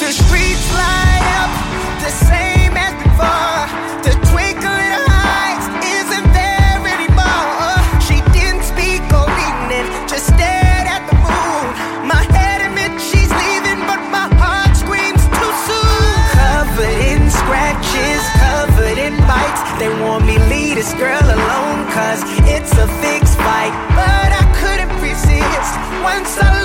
The streets light up, the same as before. The twinkle in her eyes isn't there anymore. She didn't speak or evening, just stared at the moon. My head admits she's leaving, but my heart screams too soon. Covered in scratches, covered in bites. They want me leave this girl alone, cause it's a fixed fight. But I couldn't resist once I